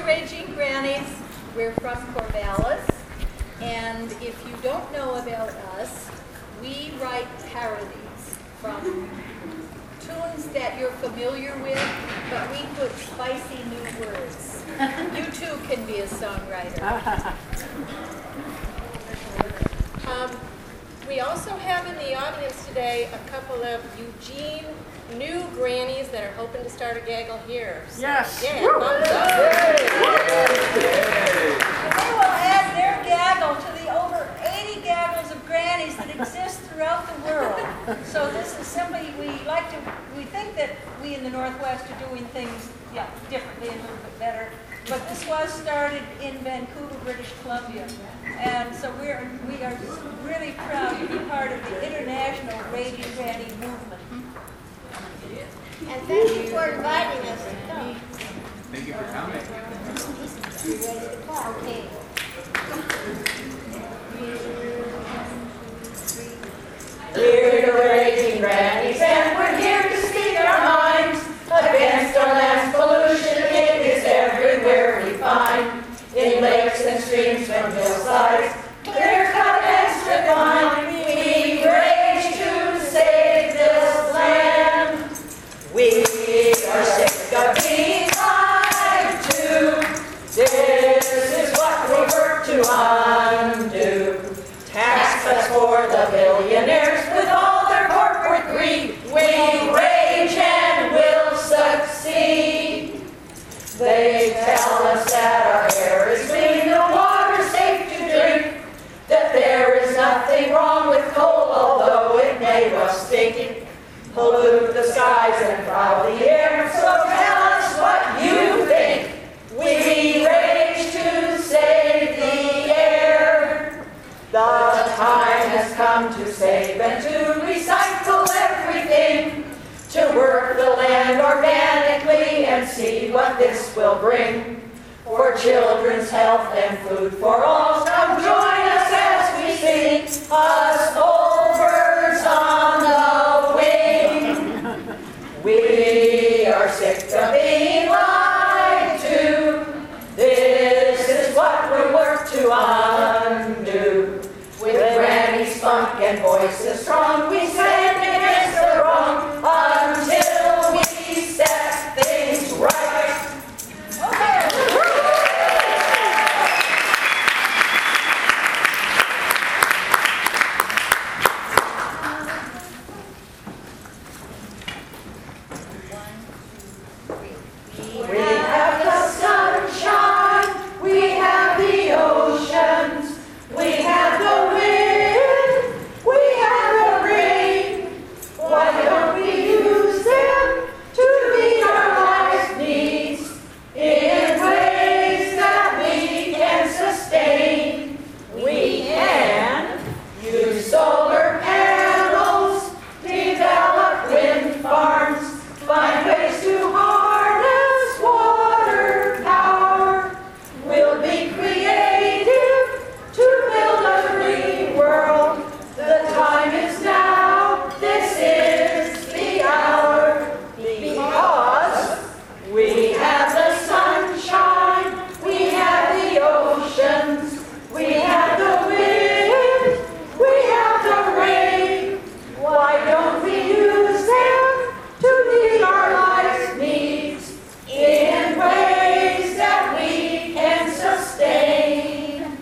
Raging Grannies. We're from Corvallis, and if you don't know about us, we write parodies from tunes that you're familiar with, but we put spicy new words. You too can be a songwriter. We also have in the audience today a couple of Eugene new grannies that are hoping to start a gaggle here. So, yes. Yeah, And they will add their gaggle to the over 80 gaggles of grannies that exist throughout the world. So this is simply, we think that we in the Northwest are doing things differently and a little bit better. But this was started in Vancouver, British Columbia. And so we are really proud to be part of the international Raging Granny movement. And thank you for inviting us to come. Thank you for coming. You ready to clap? Okay. We're the Raging Grannies, and we're here to speak our minds against our land's pollution. It is everywhere we find, in lakes and streams from hillsides, clear-cut and strip-lined. We rage to save this land. We are sick of being lied to. This is what we work to undo. Tax cuts for the billionaires with all their corporate greed. We rage and will succeed. They tell us that our air is clean, the water safe to drink, that there is nothing wrong with coal, although it may rust stinking, pollute the skies and foul the air. So tell us what you think. We rage to save the air. The time has come to save and to recycle everything, to work the land organically and see what this will bring. For children's health and food for all, come join us as we sing, us old birds on the wing. We are sick of being lied to. This is what we work to undo. With Granny's funk and voices strong, we stand against the wrong until we set things right. We have the sunshine, we have the oceans, we have the wind, we have the rain. Why don't we use them to meet our life's needs in ways that we can sustain? We can use solar panels, develop wind farms, find ways to harness water power. We'll be creative to build a green world. The time is now, this is the hour. Because we have the sunshine, we have the oceans, we have the wind, we have the rain. Why don't we use them to meet our life's needs in ways that we can sustain?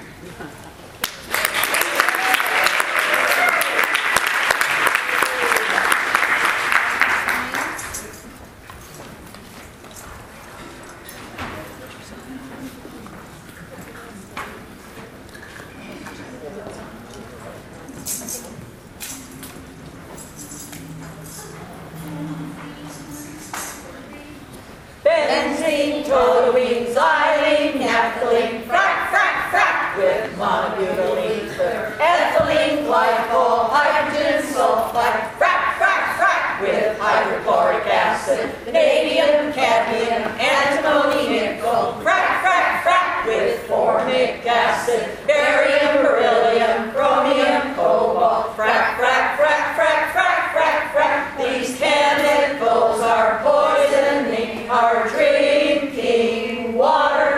Benzene, toluene, xylene, naphthalene, frac, frac, frac, with monobutylene, ethylene, glycol, hydrogen sulfide, frac, frac, frac, with hydrochloric acid, vanadium, cadmium, antimony, nickel, frac, frac, frac, with formic acid, barium, beryllium, chromium, cobalt, frac, frac, frac, frac, frac, frac, frac. These chemicals are poisoning our drinking water.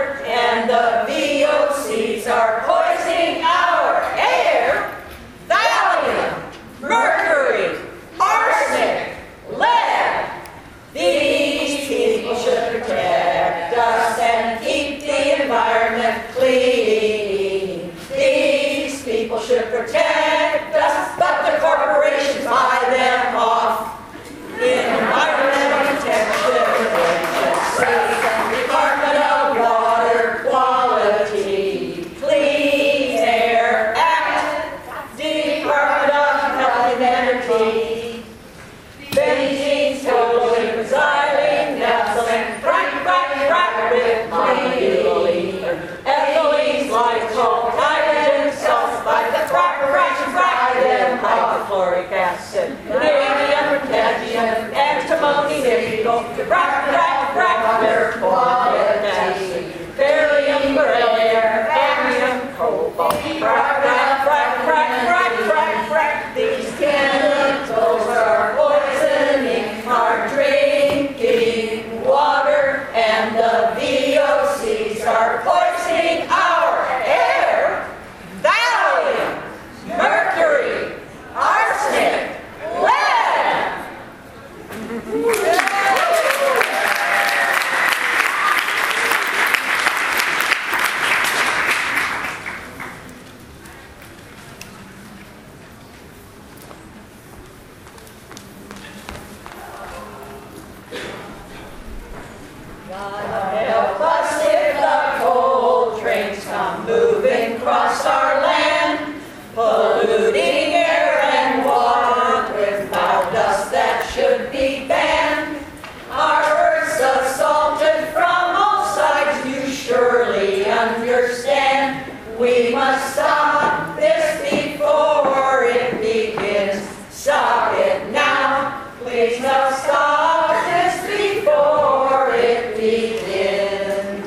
We must stop this before it begins. Stop it now. Please now stop this before it begins.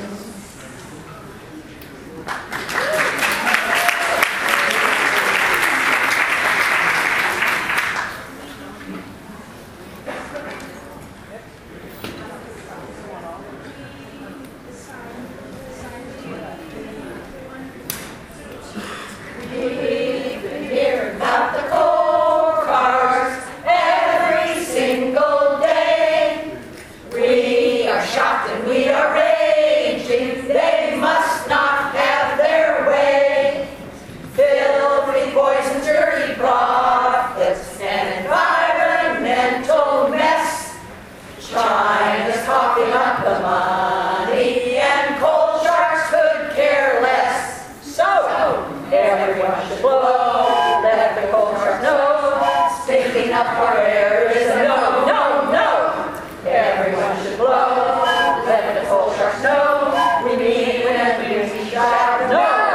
We've been hearing about the coal cars every single day. We are shocked and we are raging. They must not have their way. Filthy poison, dirty profits, and environmental mess. China's coughing up the money, and coal sharks could care less. So, everyone should blow, let the coal sharks know. Stinking up our air is a no, no, no. Everyone should blow, let the coal sharks know. We mean when we shout no.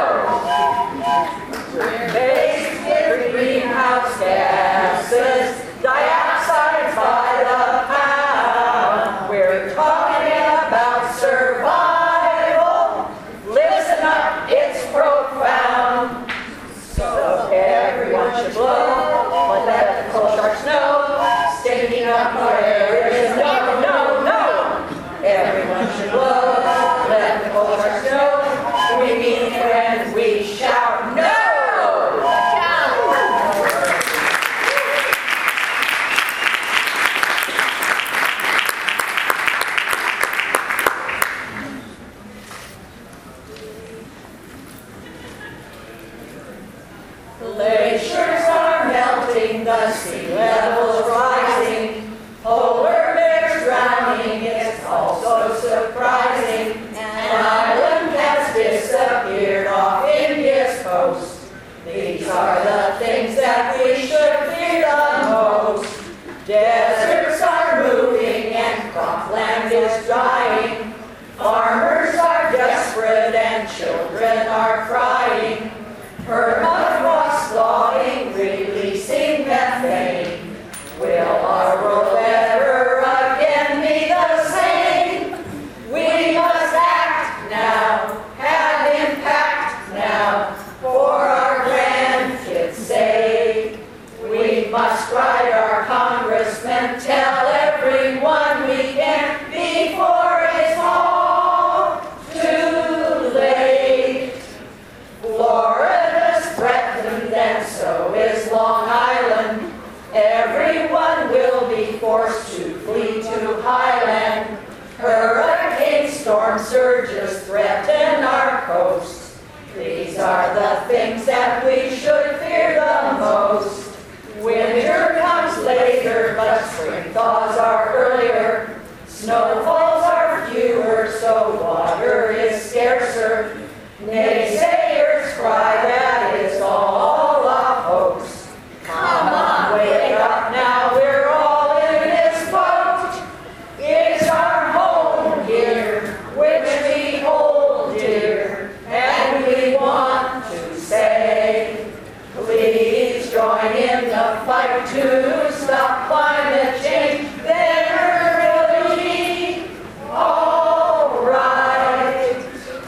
Faced with greenhouse gases, dioxide by the pound. We're talking about survival. Listen up, it's profound. So everyone should blow, but let the coal sharks know. Stinking up our air is no, no, no. Everyone should blow, let the coal sharks know. We mean when we shout no. Glaciers are melting, the sea level's rising, polar bears drowning, it's all so surprising. An island has disappeared off India's coast. These are the things that we should fear the most. Deserts are moving and cropland is dying. Farmers are desperate and children are crying. Permafrost thawing, releasing methane. Will our world ever again be the same? We must act now, have impact now, for our grandkids' sake. We must write our congressmen, tell everyone we can before it's all too late. Florida's threatened and so is Long Island. Everyone will be forced to flee to Highland. Hurricane storm surges threaten our coast. These are the things that we should fear the most. Winter comes later, but spring thaws are earlier. Snowfalls are fewer, so water is scarcer. Naysayers cry that it's all a hoax. Come on, wake up now, we're all in this boat. It's our home here, which we hold dear, and we want to say, please join in the fight to stop climate change. Then we'll be all right.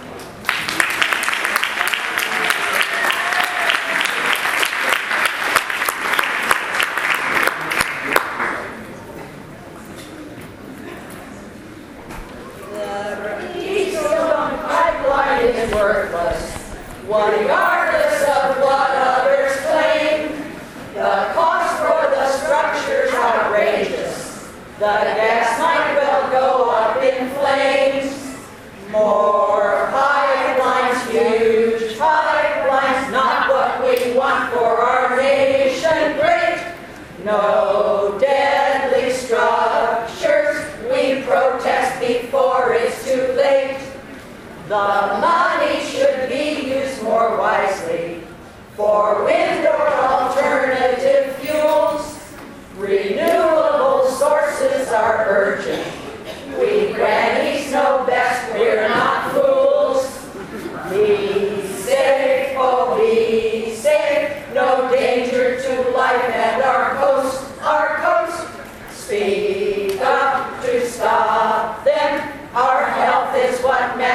The Keystone Pipeline is worthless. Regardless of what others claim, the cost for the structure's outrageous. The gas might well go up in flames. More pipelines, huge pipelines, not what we want for our nation great. No deadly structures, we protest before it's too late. The money should be used more wisely for wind or alternative fuels. Renewable sources are urgent. We grannies know best, we're not fools. Be safe.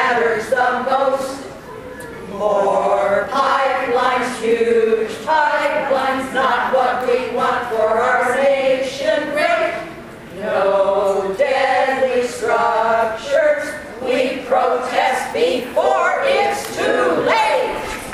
matters the most. More pipelines, huge pipelines, not what we want for our nation great. No deadly structures, we protest before it's too late.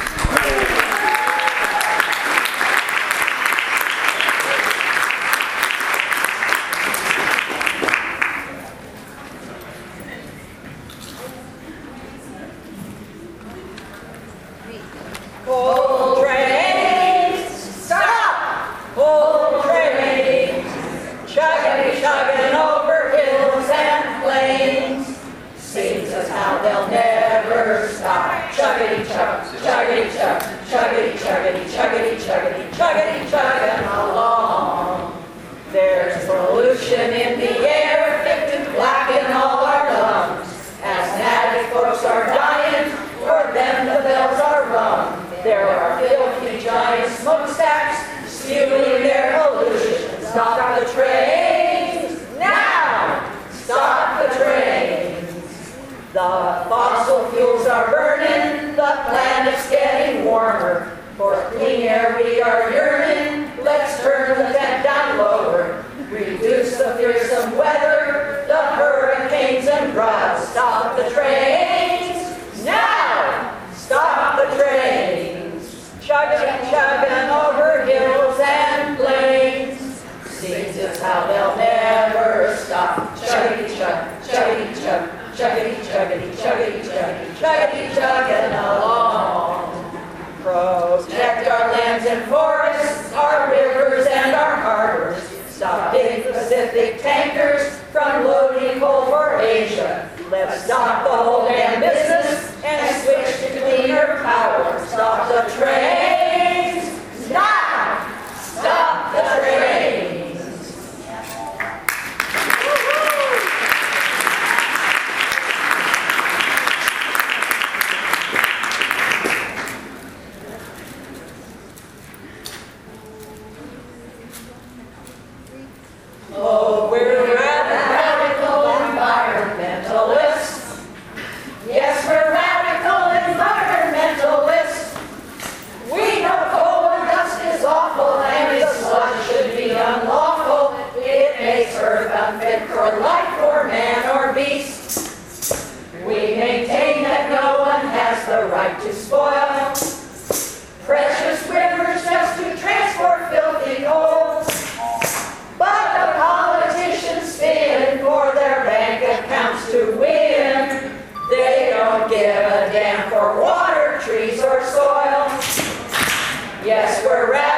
Coal trains, stop! Coal trains, chugging over hills and plains. Seems as how they'll never stop. Chuggity chug, chuggity chug, chuggity chuggity chuggity chuggity chuggity chugging along. There's pollution in the air, fit to blacken all our lungs. Asthmatic folks are dying, for them the bells are rung. There are filthy giant smokestacks spewing their pollution. Stop the trains now! Stop the trains! The fossil fuels are burning, the planet's getting warmer. For clean air we are yearning, let's turn the vent down lower. Reduce the fearsome weather, the hurricanes and droughts. Stop the trains now! Stop the trains! Chugging over hills and plains. Seems as how they'll never stop. Chuggity chug, chuggity chug, chuggity chuggity chuggity chuggity chuggity chugging along. Protect our lands and forests, our rivers and our harbors. Stop big Pacific tankers from loading coal for Asia. Let's stop the whole damn business and switch to cleaner power. Stop the trains now! Stop the trains! Oh, we're radical environmentalists. Yes, we're radical environmentalists. We know coal and dust is awful and its sludge should be unlawful. It makes Earth unfit for life or man or beast. We maintain that no one has the right to spoil precious rivers just to transport filthy coal. But the politicians spin for their bank accounts to win. They don't give a damn for water, trees, or soil. Yes, we're